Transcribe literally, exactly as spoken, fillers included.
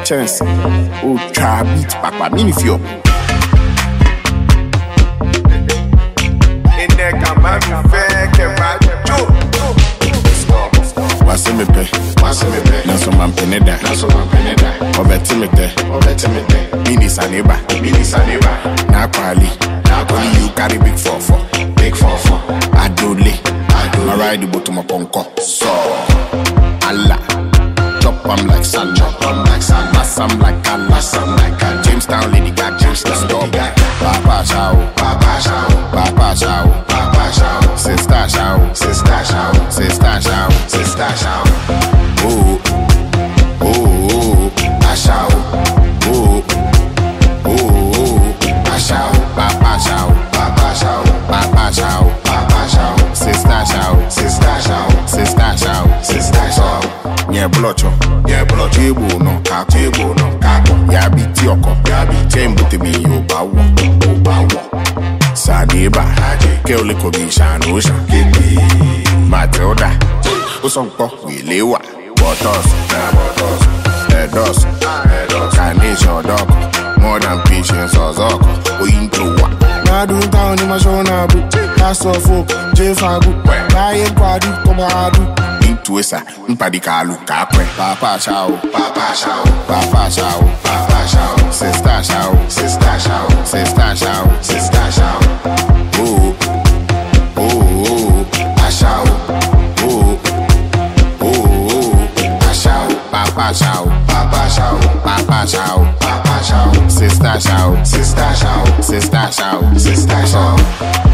chance. Oh, try beat papa, mini fio. In there, come back, fair, get back, What's in me pay? What's in me pay? Naso man peneda, Naso man peneda. Obetimete, Obetimete. Mini Saneba, Mini Saneba. Na quali, na quali you carry big four four, big four four. Adole, Adole. I ride the bottom of Conco. So, Allah, chop am like sand, chop am like sand, mass am like Allah, mass am like Allah. Jamestown Lady Gaga, Jamestown Lady Gaga. Papa Shao, Papa Shao, Papa Shao, Papa Shao, Sister Shao, Sister Shao, Sister Shao, Sister Shao. Oh, oh, oh, Ashao, oh, oh, oh, Ashao, Papa Shao, Papa Shao, Papa Shao, Papa Shao, Sister Shao, Sister Shao, Sister Shao, Sister Shao. Yeah, blocho, yeah, blocho. Table no kako, Table no kako. Ya bi tioko, ya bi tembo te mi yo bawo, bawo. Sadiba, Keole kobi shanosha, Matilda, Usonko, Wilewa, Botos, Na botos, Edos, edos. Carnation dog, more than patience or zoko, Ointrowa. Nadu town in my shona boot, Pass of folk, J Fagu, Lion Quadu, Tomadu, Intuesa, Mpadikalu, Capre, Papa Shao, Papa Shao, Papa Shao, Papa Shao, Sister Shao, Sister Shao, Sister Shao, Sister Shao. Oh, oh, oh, Ashao, oh, oh, oh, Ashao, Papa Shao, Papa Shao, Papa Shao, Papa Shao, Sister Shao, Sister Shao, Sister Shao, Sister Shao.